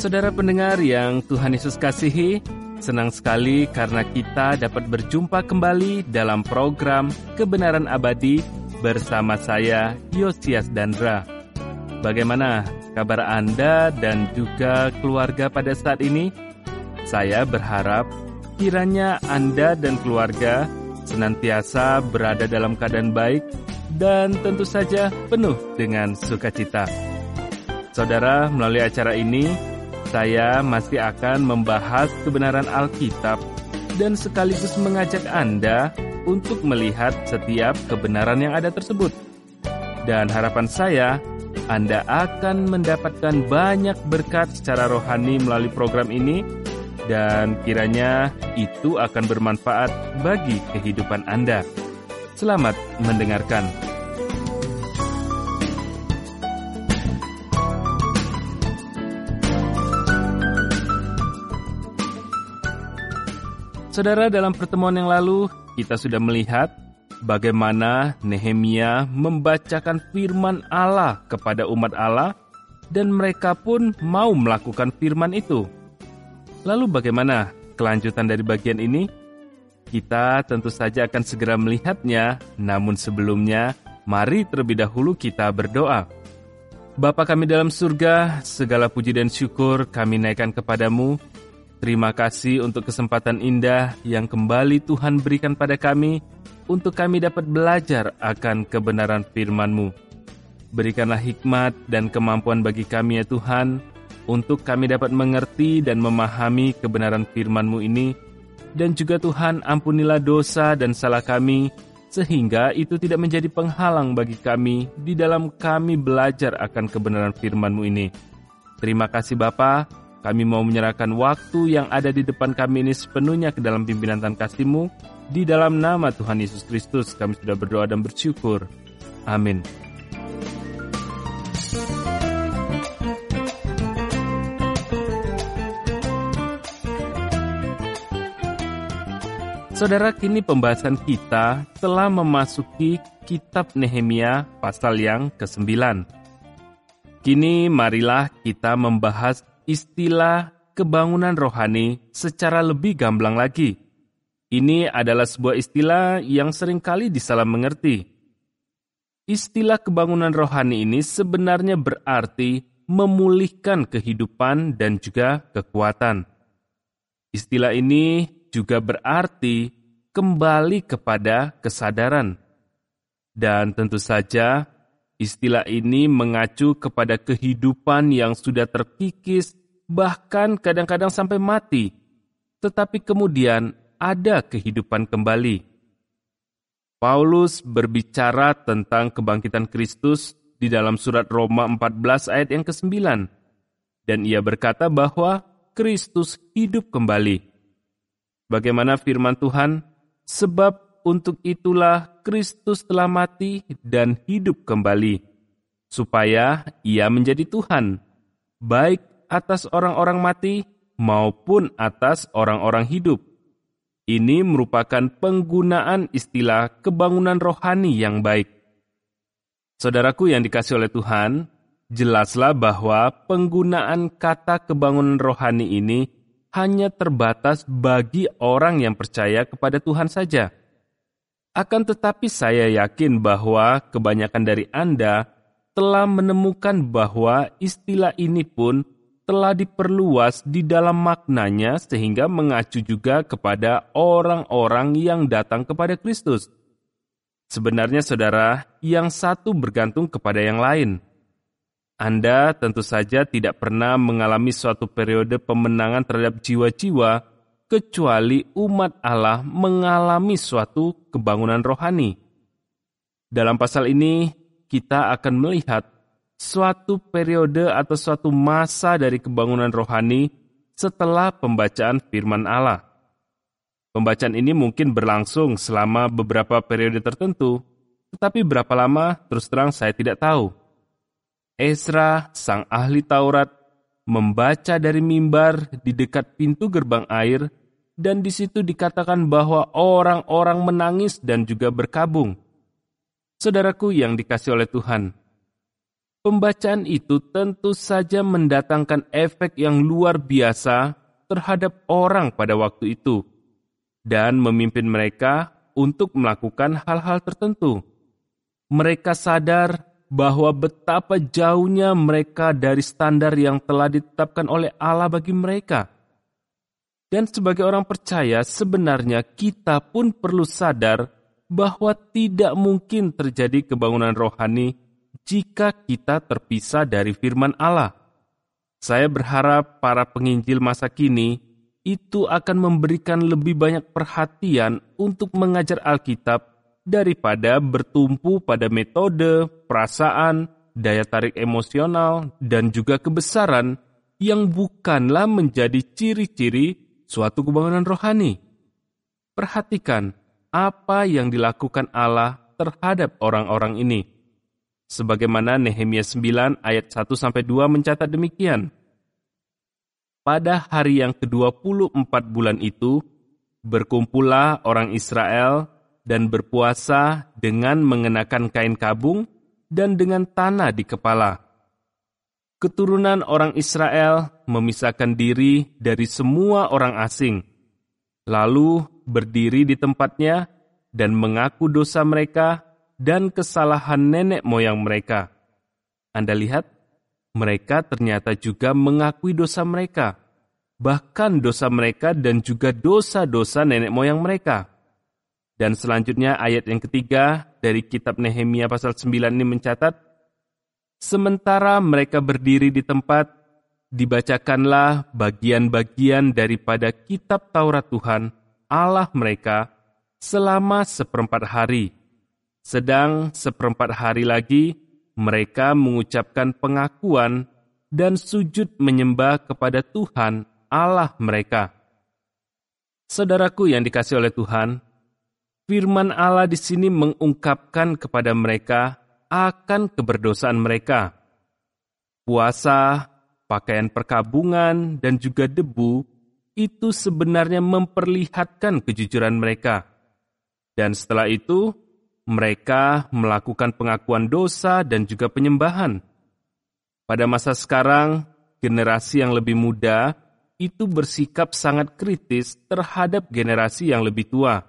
Saudara pendengar yang Tuhan Yesus kasihi, senang sekali karena kita dapat berjumpa kembali dalam program Kebenaran Abadi bersama saya, Yosias Dandra. Bagaimana kabar Anda dan juga keluarga pada saat ini? Saya berharap kiranya Anda dan keluarga senantiasa berada dalam keadaan baik dan tentu saja penuh dengan sukacita. Saudara, melalui acara ini, saya masih akan membahas kebenaran Alkitab dan sekaligus mengajak Anda untuk melihat setiap kebenaran yang ada tersebut. Dan harapan saya, Anda akan mendapatkan banyak berkat secara rohani melalui program ini, dan kiranya itu akan bermanfaat bagi kehidupan Anda. Selamat mendengarkan. Saudara, dalam pertemuan yang lalu, kita sudah melihat bagaimana Nehemia membacakan firman Allah kepada umat Allah, dan mereka pun mau melakukan firman itu. Lalu bagaimana kelanjutan dari bagian ini? Kita tentu saja akan segera melihatnya, namun sebelumnya, mari terlebih dahulu kita berdoa. Bapa kami dalam surga, segala puji dan syukur kami naikkan kepadamu. Terima kasih untuk kesempatan indah yang kembali Tuhan berikan pada kami untuk kami dapat belajar akan kebenaran firman-Mu. Berikanlah hikmat dan kemampuan bagi kami ya Tuhan, untuk kami dapat mengerti dan memahami kebenaran firman-Mu ini, dan juga Tuhan ampunilah dosa dan salah kami, sehingga itu tidak menjadi penghalang bagi kami di dalam kami belajar akan kebenaran firman-Mu ini. Terima kasih Bapa. Kami mau menyerahkan waktu yang ada di depan kami ini sepenuhnya ke dalam pimpinan Tuhan kasih-Mu. Di dalam nama Tuhan Yesus Kristus kami sudah berdoa dan bersyukur. Amin. Saudara, kini pembahasan kita telah memasuki kitab Nehemia pasal yang ke-9. Kini marilah kita membahas istilah kebangunan rohani secara lebih gamblang lagi. Ini adalah sebuah istilah yang seringkali disalah mengerti. Istilah kebangunan rohani ini sebenarnya berarti memulihkan kehidupan dan juga kekuatan. Istilah ini juga berarti kembali kepada kesadaran. Dan tentu saja, istilah ini mengacu kepada kehidupan yang sudah terkikis, bahkan kadang-kadang sampai mati, tetapi kemudian ada kehidupan kembali. Paulus berbicara tentang kebangkitan Kristus di dalam surat Roma 14 ayat yang ke-9, dan ia berkata bahwa Kristus hidup kembali. Bagaimana firman Tuhan? Sebab untuk itulah Kristus telah mati dan hidup kembali, supaya ia menjadi Tuhan, baik atas orang-orang mati maupun atas orang-orang hidup. Ini merupakan penggunaan istilah kebangunan rohani yang baik. Saudaraku yang dikasihi oleh Tuhan, jelaslah bahwa penggunaan kata kebangunan rohani ini hanya terbatas bagi orang yang percaya kepada Tuhan saja. Akan tetapi saya yakin bahwa kebanyakan dari Anda telah menemukan bahwa istilah ini pun telah diperluas di dalam maknanya sehingga mengacu juga kepada orang-orang yang datang kepada Kristus. Sebenarnya saudara, yang satu bergantung kepada yang lain. Anda tentu saja tidak pernah mengalami suatu periode pemenangan terhadap jiwa-jiwa kecuali umat Allah mengalami suatu kebangunan rohani. Dalam pasal ini, kita akan melihat suatu periode atau suatu masa dari kebangunan rohani setelah pembacaan firman Allah. Pembacaan ini mungkin berlangsung selama beberapa periode tertentu, tetapi berapa lama terus terang saya tidak tahu. Ezra, sang ahli Taurat, membaca dari mimbar di dekat pintu gerbang air, dan di situ dikatakan bahwa orang-orang menangis dan juga berkabung. Saudaraku yang dikasihi oleh Tuhan, Pembacaan itu tentu saja mendatangkan efek yang luar biasa terhadap orang pada waktu itu dan memimpin mereka untuk melakukan hal-hal tertentu. Mereka sadar bahwa betapa jauhnya mereka dari standar yang telah ditetapkan oleh Allah bagi mereka. Dan sebagai orang percaya, sebenarnya kita pun perlu sadar bahwa tidak mungkin terjadi kebangunan rohani jika kita terpisah dari firman Allah. Saya berharap para penginjil masa kini itu akan memberikan lebih banyak perhatian untuk mengajar Alkitab daripada bertumpu pada metode, perasaan, daya tarik emosional, dan juga kebesaran yang bukanlah menjadi ciri-ciri suatu kebangunan rohani. Perhatikan apa yang dilakukan Allah terhadap orang-orang ini. Sebagaimana Nehemia 9 ayat 1-2 mencatat demikian. Pada hari yang ke-24 bulan itu, berkumpullah orang Israel dan berpuasa dengan mengenakan kain kabung dan dengan tanah di kepala. Keturunan orang Israel memisahkan diri dari semua orang asing, lalu berdiri di tempatnya dan mengaku dosa mereka dan kesalahan nenek moyang mereka. Anda lihat, mereka ternyata juga mengakui dosa mereka, bahkan dosa mereka dan juga dosa-dosa nenek moyang mereka. Dan selanjutnya ayat yang ketiga dari kitab Nehemia pasal 9 ini mencatat, sementara mereka berdiri di tempat, dibacakanlah bagian-bagian daripada kitab Taurat Tuhan, Allah mereka, selama 1/4 hari. Sedang 1/4 hari lagi, mereka mengucapkan pengakuan dan sujud menyembah kepada Tuhan, Allah mereka. Saudaraku yang dikasihi oleh Tuhan, firman Allah di sini mengungkapkan kepada mereka akan keberdosaan mereka. Puasa, pakaian perkabungan, dan juga debu itu sebenarnya memperlihatkan kejujuran mereka. Dan setelah itu, mereka melakukan pengakuan dosa dan juga penyembahan. Pada masa sekarang, generasi yang lebih muda itu bersikap sangat kritis terhadap generasi yang lebih tua.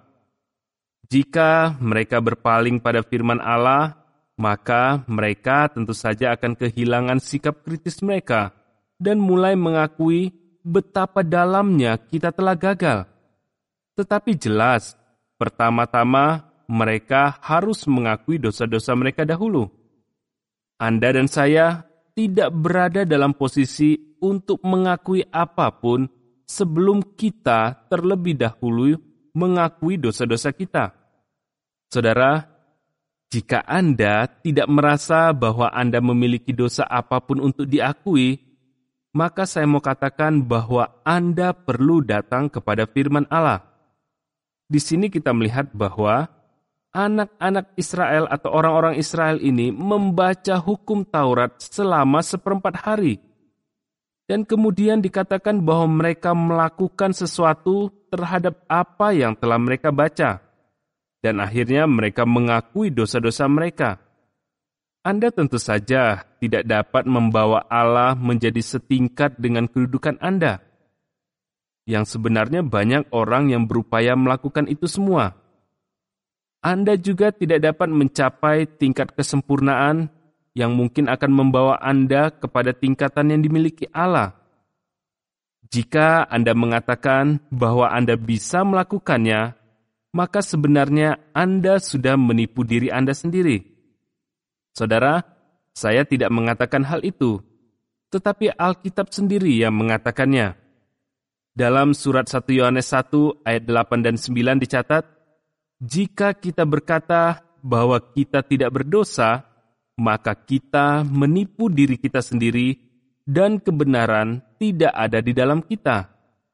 Jika mereka berpaling pada firman Allah, maka mereka tentu saja akan kehilangan sikap kritis mereka dan mulai mengakui betapa dalamnya kita telah gagal. Tetapi jelas, pertama-tama mereka harus mengakui dosa-dosa mereka dahulu. Anda dan saya tidak berada dalam posisi untuk mengakui apapun sebelum kita terlebih dahulu mengakui dosa-dosa kita. Saudara, jika Anda tidak merasa bahwa Anda memiliki dosa apapun untuk diakui, maka saya mau katakan bahwa Anda perlu datang kepada firman Allah. Di sini kita melihat bahwa anak-anak Israel atau orang-orang Israel ini membaca hukum Taurat selama 1/4 hari. Dan kemudian dikatakan bahwa mereka melakukan sesuatu terhadap apa yang telah mereka baca. Dan akhirnya mereka mengakui dosa-dosa mereka. Anda tentu saja tidak dapat membawa Allah menjadi setingkat dengan kedudukan Anda. Yang sebenarnya banyak orang yang berupaya melakukan itu semua. Anda juga tidak dapat mencapai tingkat kesempurnaan yang mungkin akan membawa Anda kepada tingkatan yang dimiliki Allah. Jika Anda mengatakan bahwa Anda bisa melakukannya, maka sebenarnya Anda sudah menipu diri Anda sendiri. Saudara, saya tidak mengatakan hal itu, tetapi Alkitab sendiri yang mengatakannya. Dalam surat 1 Yohanes 1 ayat 8 dan 9 dicatat, jika kita berkata bahwa kita tidak berdosa, maka kita menipu diri kita sendiri dan kebenaran tidak ada di dalam kita.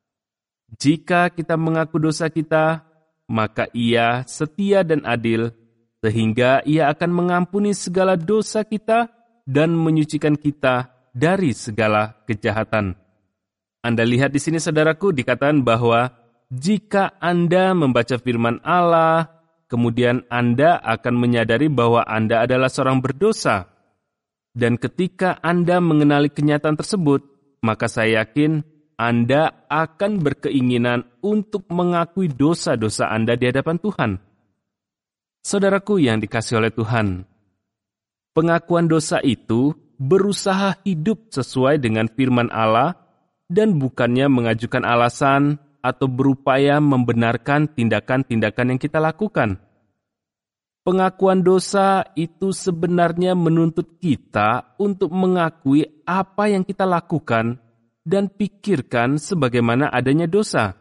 Jika kita mengaku dosa kita, maka Ia setia dan adil, sehingga Ia akan mengampuni segala dosa kita dan menyucikan kita dari segala kejahatan. Anda lihat di sini saudaraku, dikatakan bahwa jika Anda membaca firman Allah, kemudian Anda akan menyadari bahwa Anda adalah seorang berdosa. Dan ketika Anda mengenali kenyataan tersebut, maka saya yakin Anda akan berkeinginan untuk mengakui dosa-dosa Anda di hadapan Tuhan. Saudaraku yang dikasihi oleh Tuhan, pengakuan dosa itu berusaha hidup sesuai dengan firman Allah dan bukannya mengajukan alasan atau berupaya membenarkan tindakan-tindakan yang kita lakukan. Pengakuan dosa itu sebenarnya menuntut kita untuk mengakui apa yang kita lakukan dan pikirkan sebagaimana adanya dosa.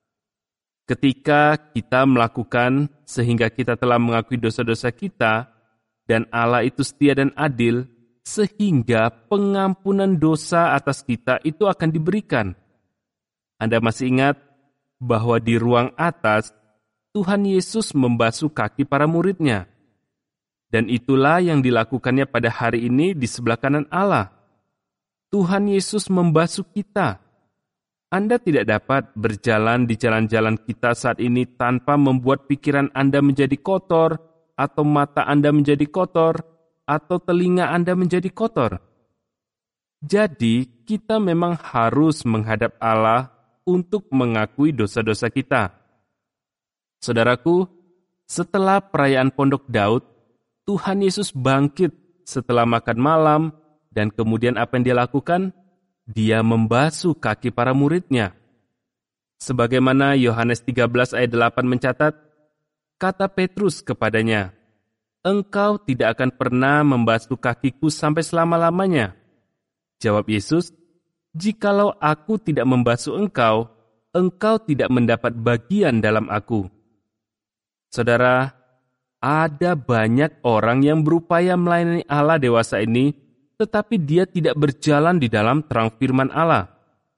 Ketika kita melakukan sehingga kita telah mengakui dosa-dosa kita, dan Allah itu setia dan adil, sehingga pengampunan dosa atas kita itu akan diberikan. Anda masih ingat bahwa di ruang atas, Tuhan Yesus membasuh kaki para muridnya. Dan itulah yang dilakukannya pada hari ini di sebelah kanan Allah. Tuhan Yesus membasuh kita. Anda tidak dapat berjalan di jalan-jalan kita saat ini tanpa membuat pikiran Anda menjadi kotor, atau mata Anda menjadi kotor, atau telinga Anda menjadi kotor. Jadi, kita memang harus menghadap Allah untuk mengakui dosa-dosa kita. Saudaraku, setelah perayaan Pondok Daud, Tuhan Yesus bangkit setelah makan malam, dan kemudian apa yang dia lakukan? Dia membasuh kaki para muridnya. Sebagaimana Yohanes 13 ayat 8 mencatat, kata Petrus kepadanya, "Engkau tidak akan pernah membasuh kakiku sampai selama-lamanya." Jawab Yesus, "Jikalau aku tidak membasuh engkau, engkau tidak mendapat bagian dalam aku." Saudara, ada banyak orang yang berupaya melayani Allah dewasa ini, tetapi dia tidak berjalan di dalam terang firman Allah.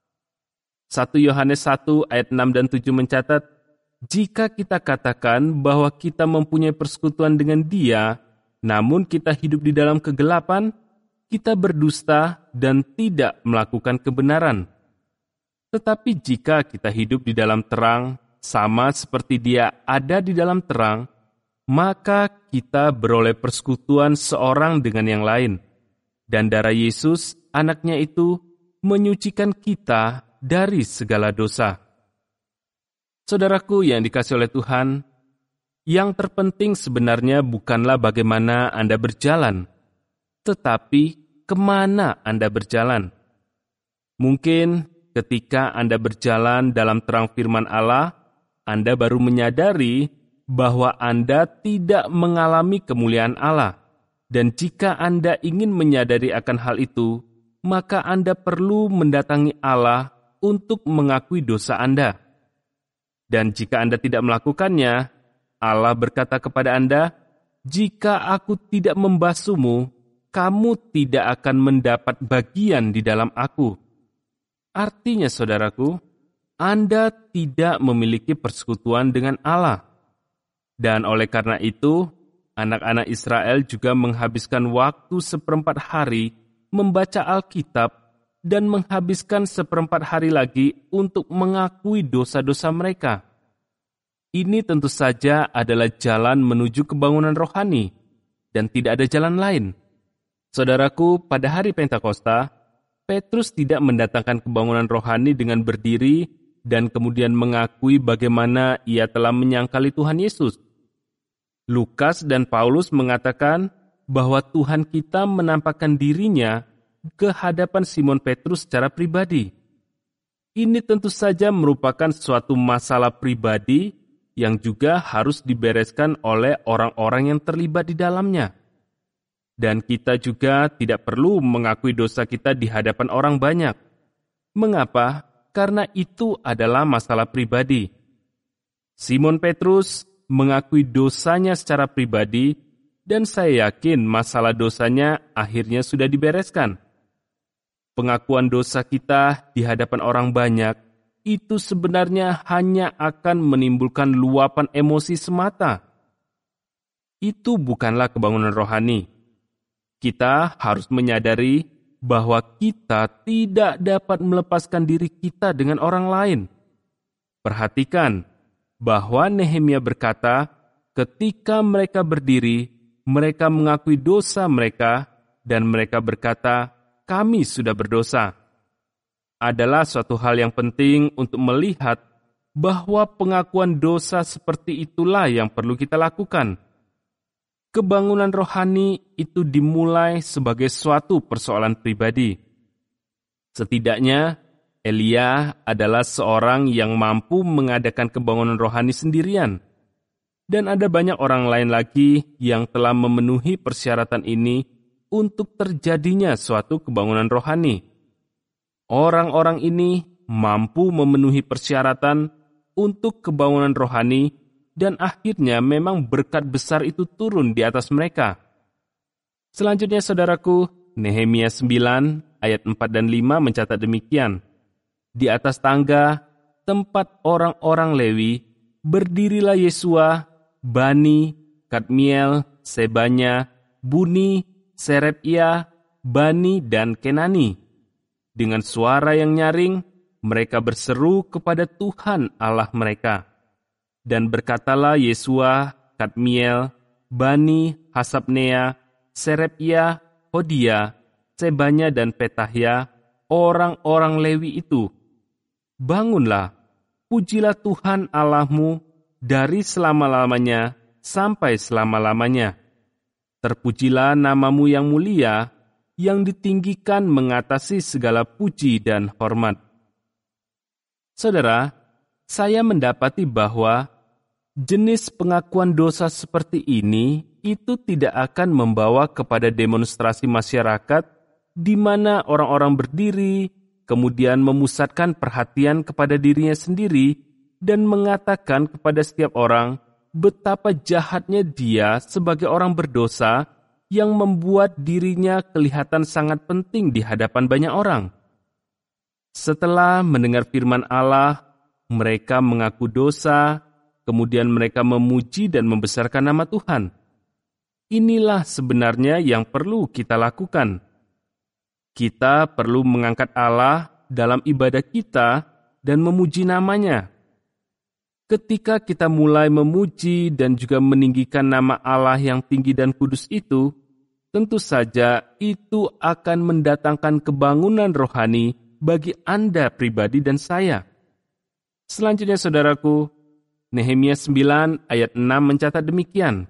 1 Yohanes 1 ayat 6 dan 7 mencatat, jika kita katakan bahwa kita mempunyai persekutuan dengan Dia, namun kita hidup di dalam kegelapan, kita berdusta dan tidak melakukan kebenaran. Tetapi jika kita hidup di dalam terang, sama seperti Dia ada di dalam terang, maka kita beroleh persekutuan seorang dengan yang lain. Dan darah Yesus, anaknya itu, menyucikan kita dari segala dosa. Saudaraku yang dikasihi oleh Tuhan, yang terpenting sebenarnya bukanlah bagaimana Anda berjalan, tetapi kemana Anda berjalan. Mungkin ketika Anda berjalan dalam terang firman Allah, Anda baru menyadari bahwa Anda tidak mengalami kemuliaan Allah. Dan jika Anda ingin menyadari akan hal itu, maka Anda perlu mendatangi Allah untuk mengakui dosa Anda. Dan jika Anda tidak melakukannya, Allah berkata kepada Anda, "Jika aku tidak membasuhmu, kamu tidak akan mendapat bagian di dalam aku." Artinya, saudaraku, Anda tidak memiliki persekutuan dengan Allah. Dan oleh karena itu, anak-anak Israel juga menghabiskan waktu 1/4 hari membaca Alkitab dan menghabiskan 1/4 hari lagi untuk mengakui dosa-dosa mereka. Ini tentu saja adalah jalan menuju kebangunan rohani, dan tidak ada jalan lain. Saudaraku, pada hari Pentakosta, Petrus tidak mendatangkan kebangunan rohani dengan berdiri dan kemudian mengakui bagaimana ia telah menyangkali Tuhan Yesus. Lukas dan Paulus mengatakan bahwa Tuhan kita menampakkan dirinya ke hadapan Simon Petrus secara pribadi. Ini tentu saja merupakan suatu masalah pribadi yang juga harus dibereskan oleh orang-orang yang terlibat di dalamnya. Dan kita juga tidak perlu mengakui dosa kita di hadapan orang banyak. Mengapa? Karena itu adalah masalah pribadi. Simon Petrus mengakui dosanya secara pribadi, dan saya yakin masalah dosanya akhirnya sudah dibereskan. Pengakuan dosa kita di hadapan orang banyak itu sebenarnya hanya akan menimbulkan luapan emosi semata. Itu bukanlah kebangunan rohani. Kita harus menyadari bahwa kita tidak dapat melepaskan diri kita dengan orang lain. Perhatikan bahwa Nehemia berkata, ketika mereka berdiri, mereka mengakui dosa mereka dan mereka berkata, "Kami sudah berdosa." Adalah suatu hal yang penting untuk melihat bahwa pengakuan dosa seperti itulah yang perlu kita lakukan. Kebangunan rohani itu dimulai sebagai suatu persoalan pribadi. Setidaknya, Elia adalah seorang yang mampu mengadakan kebangunan rohani sendirian. Dan ada banyak orang lain lagi yang telah memenuhi persyaratan ini untuk terjadinya suatu kebangunan rohani. Orang-orang ini mampu memenuhi persyaratan untuk kebangunan rohani dan akhirnya memang berkat besar itu turun di atas mereka. Selanjutnya saudaraku, Nehemia 9 ayat 4 dan 5 mencatat demikian. Di atas tangga, tempat orang-orang Lewi, berdirilah Yesua, Bani, Kadmiel, Sebanya, Buni, Serepia, Bani, dan Kenani. Dengan suara yang nyaring, mereka berseru kepada Tuhan Allah mereka. Dan berkatalah Yesua, Kadmiel, Bani, Hasabnea, Serepia, Hodia, Sebanya, dan Petahya, orang-orang Lewi itu. Bangunlah, pujilah Tuhan Allahmu dari selama-lamanya sampai selama-lamanya. Terpujilah namamu yang mulia, yang ditinggikan mengatasi segala puji dan hormat. Saudara, saya mendapati bahwa jenis pengakuan dosa seperti ini itu tidak akan membawa kepada demonstrasi masyarakat di mana orang-orang berdiri, kemudian memusatkan perhatian kepada dirinya sendiri dan mengatakan kepada setiap orang betapa jahatnya dia sebagai orang berdosa yang membuat dirinya kelihatan sangat penting di hadapan banyak orang. Setelah mendengar firman Allah, mereka mengaku dosa, kemudian mereka memuji dan membesarkan nama Tuhan. Inilah sebenarnya yang perlu kita lakukan. Kita perlu mengangkat Allah dalam ibadah kita dan memuji namanya. Ketika kita mulai memuji dan juga meninggikan nama Allah yang tinggi dan kudus itu, tentu saja itu akan mendatangkan kebangunan rohani bagi Anda pribadi dan saya. Selanjutnya saudaraku, Nehemia 9 ayat 6 mencatat demikian.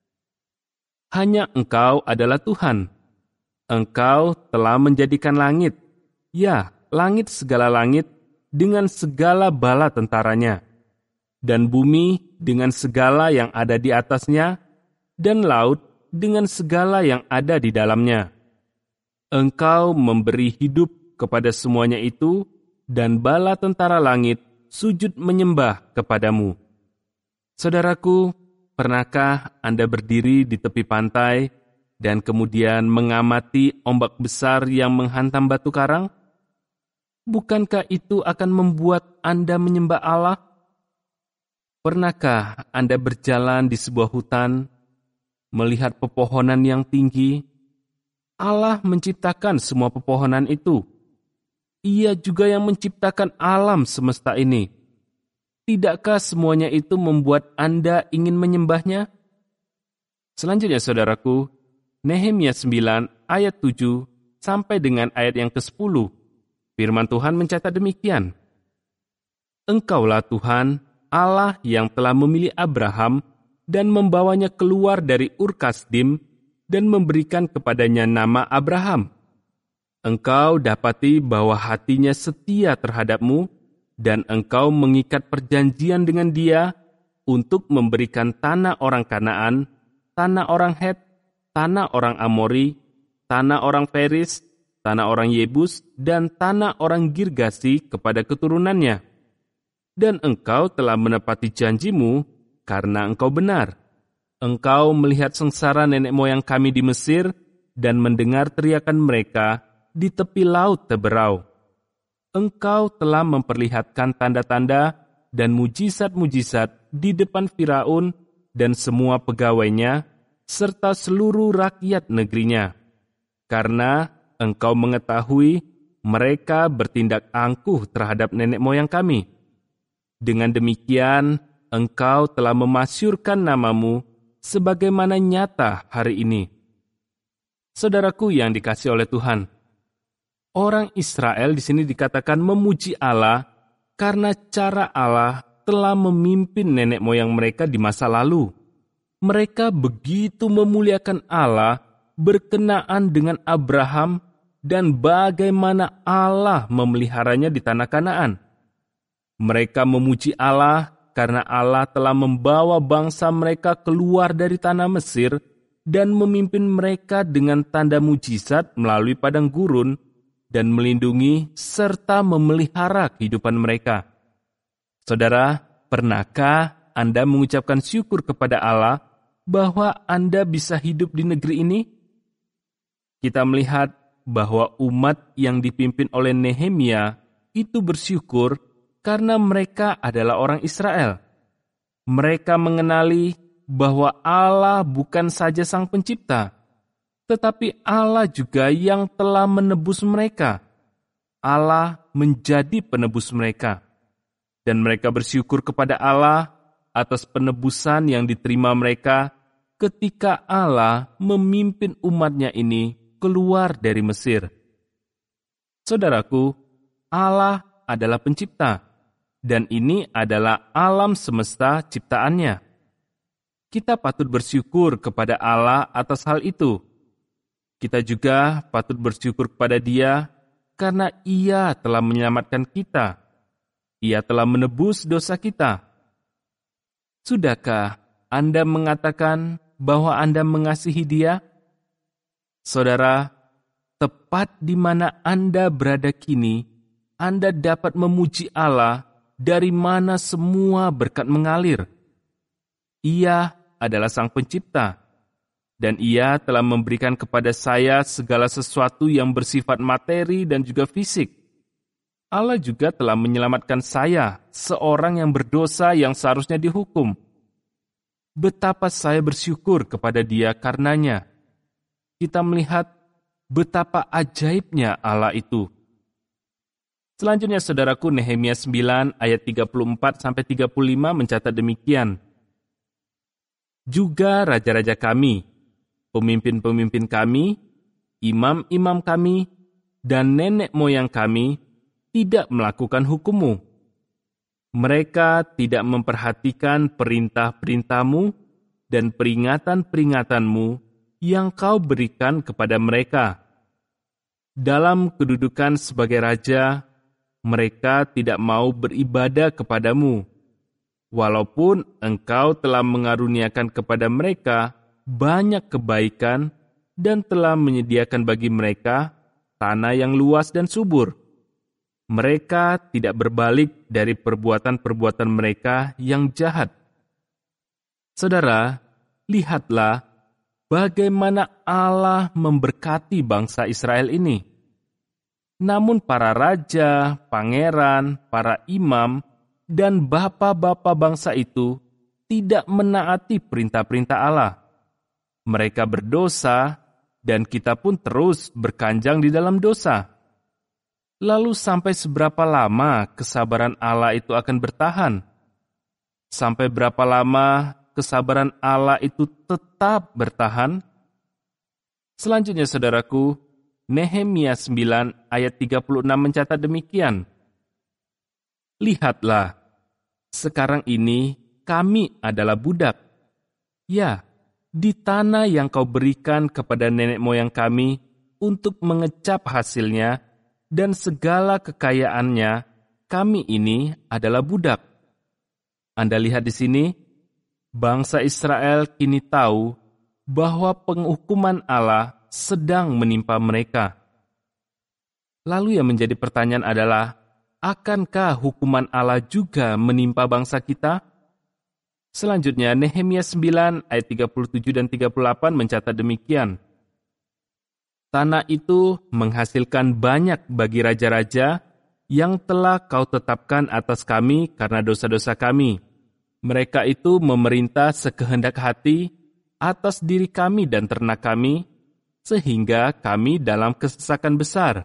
Hanya Engkau adalah Tuhan. Engkau telah menjadikan langit, ya, langit segala langit dengan segala bala tentaranya, dan bumi dengan segala yang ada di atasnya, dan laut dengan segala yang ada di dalamnya. Engkau memberi hidup kepada semuanya itu, dan bala tentara langit sujud menyembah kepadamu. Saudaraku, pernahkah Anda berdiri di tepi pantai dan kemudian mengamati ombak besar yang menghantam batu karang? Bukankah itu akan membuat Anda menyembah Allah? Pernahkah Anda berjalan di sebuah hutan, melihat pepohonan yang tinggi? Allah menciptakan semua pepohonan itu. Ia juga yang menciptakan alam semesta ini. Tidakkah semuanya itu membuat Anda ingin menyembahnya? Selanjutnya saudaraku, Nehemia 9 ayat 7 sampai dengan ayat yang ke-10. Firman Tuhan mencatat demikian. Engkaulah Tuhan, Allah yang telah memilih Abraham dan membawanya keluar dari Ur Kasdim dan memberikan kepadanya nama Abraham. Engkau dapati bahwa hatinya setia terhadapmu dan engkau mengikat perjanjian dengan dia untuk memberikan tanah orang Kanaan, tanah orang Het, tanah orang Amori, tanah orang Feris, tanah orang Yebus, dan tanah orang Girgasi kepada keturunannya. Dan engkau telah menepati janjimu karena engkau benar. Engkau melihat sengsara nenek moyang kami di Mesir dan mendengar teriakan mereka di tepi laut Teberau. Engkau telah memperlihatkan tanda-tanda dan mujizat-mujizat di depan Firaun dan semua pegawainya, serta seluruh rakyat negerinya. Karena engkau mengetahui mereka bertindak angkuh terhadap nenek moyang kami. Dengan demikian, engkau telah memasyurkan namamu sebagaimana nyata hari ini. Saudaraku yang dikasihi oleh Tuhan, orang Israel di sini dikatakan memuji Allah karena cara Allah telah memimpin nenek moyang mereka di masa lalu. Mereka begitu memuliakan Allah berkenaan dengan Abraham dan bagaimana Allah memeliharanya di tanah Kanaan. Mereka memuji Allah karena Allah telah membawa bangsa mereka keluar dari tanah Mesir dan memimpin mereka dengan tanda mujizat melalui padang gurun dan melindungi serta memelihara kehidupan mereka. Saudara, pernahkah Anda mengucapkan syukur kepada Allah bahwa Anda bisa hidup di negeri ini? Kita melihat bahwa umat yang dipimpin oleh Nehemia itu bersyukur karena mereka adalah orang Israel. Mereka mengenali bahwa Allah bukan saja Sang Pencipta, tetapi Allah juga yang telah menebus mereka. Allah menjadi penebus mereka. Dan mereka bersyukur kepada Allah atas penebusan yang diterima mereka ketika Allah memimpin umatnya ini keluar dari Mesir. Saudaraku, Allah adalah pencipta, dan ini adalah alam semesta ciptaannya. Kita patut bersyukur kepada Allah atas hal itu. Kita juga patut bersyukur kepada Dia karena Ia telah menyelamatkan kita. Ia telah menebus dosa kita. Sudahkah Anda mengatakan bahwa Anda mengasihi Dia? Saudara, tepat di mana Anda berada kini, Anda dapat memuji Allah dari mana semua berkat mengalir. Ia adalah Sang Pencipta, dan Ia telah memberikan kepada saya segala sesuatu yang bersifat materi dan juga fisik. Allah juga telah menyelamatkan saya, seorang yang berdosa yang seharusnya dihukum. Betapa saya bersyukur kepada Dia karenanya. Kita melihat betapa ajaibnya Allah itu. Selanjutnya, saudaraku, Nehemia 9 ayat 34-35 mencatat demikian. Juga raja-raja kami, pemimpin-pemimpin kami, imam-imam kami, dan nenek moyang kami tidak melakukan hukum-Mu. Mereka tidak memperhatikan perintah-perintah-Mu dan peringatan-peringatan-Mu yang Kau berikan kepada mereka. Dalam kedudukan sebagai raja, mereka tidak mau beribadah kepada-Mu, walaupun Engkau telah mengaruniakan kepada mereka banyak kebaikan dan telah menyediakan bagi mereka tanah yang luas dan subur. Mereka tidak berbalik dari perbuatan-perbuatan mereka yang jahat. Saudara, lihatlah bagaimana Allah memberkati bangsa Israel ini. Namun para raja, pangeran, para imam, dan bapa-bapa bangsa itu tidak menaati perintah-perintah Allah. Mereka berdosa, dan kita pun terus berkanjang di dalam dosa. Lalu sampai seberapa lama kesabaran Allah itu akan bertahan? Sampai berapa lama kesabaran Allah itu tetap bertahan? Selanjutnya, saudaraku, Nehemia 9 ayat 36 mencatat demikian. Lihatlah, sekarang ini kami adalah budak. Ya, di tanah yang Kau berikan kepada nenek moyang kami untuk mengecap hasilnya, dan segala kekayaannya, kami ini adalah budak. Anda lihat di sini, bangsa Israel kini tahu bahwa penghukuman Allah sedang menimpa mereka. Lalu yang menjadi pertanyaan adalah, akankah hukuman Allah juga menimpa bangsa kita? Selanjutnya, Nehemia 9 ayat 37 dan 38 mencatat demikian. Tanah itu menghasilkan banyak bagi raja-raja yang telah Kau tetapkan atas kami karena dosa-dosa kami. Mereka itu memerintah sekehendak hati atas diri kami dan ternak kami, sehingga kami dalam kesesakan besar.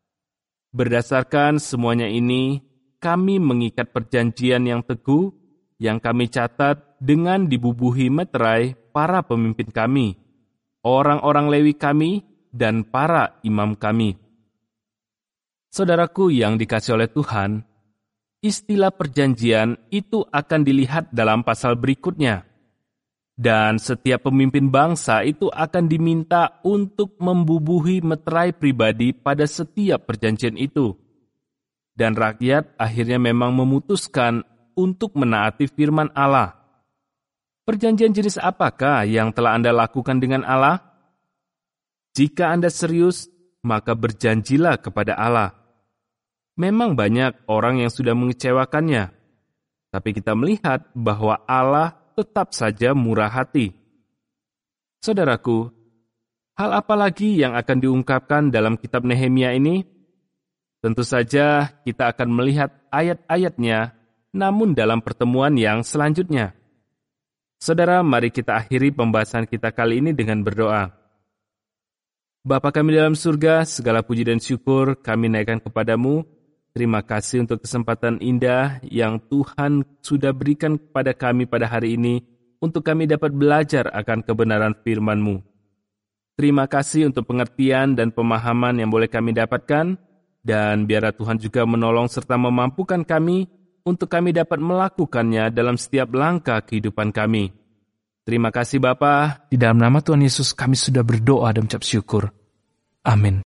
Berdasarkan semuanya ini, kami mengikat perjanjian yang teguh yang kami catat dengan dibubuhi meterai para pemimpin kami, orang-orang Lewi kami, dan para imam kami. Saudaraku yang dikasihi oleh Tuhan, istilah perjanjian itu akan dilihat dalam pasal berikutnya. Dan setiap pemimpin bangsa itu akan diminta untuk membubuhi meterai pribadi pada setiap perjanjian itu. Dan rakyat akhirnya memang memutuskan untuk menaati firman Allah. Perjanjian jenis apakah yang telah Anda lakukan dengan Allah? Jika Anda serius, maka berjanjilah kepada Allah. Memang banyak orang yang sudah mengecewakannya, tapi kita melihat bahwa Allah tetap saja murah hati. Saudaraku, hal apa lagi yang akan diungkapkan dalam kitab Nehemia ini? Tentu saja kita akan melihat ayat-ayatnya, namun dalam pertemuan yang selanjutnya. Saudara, mari kita akhiri pembahasan kita kali ini dengan berdoa. Bapa kami dalam surga, segala puji dan syukur kami naikkan kepadamu. Terima kasih untuk kesempatan indah yang Tuhan sudah berikan kepada kami pada hari ini untuk kami dapat belajar akan kebenaran firman-Mu. Terima kasih untuk pengertian dan pemahaman yang boleh kami dapatkan, dan biarlah Tuhan juga menolong serta memampukan kami untuk kami dapat melakukannya dalam setiap langkah kehidupan kami. Terima kasih Bapa, di dalam nama Tuhan Yesus kami sudah berdoa dan mengucap syukur. Amin.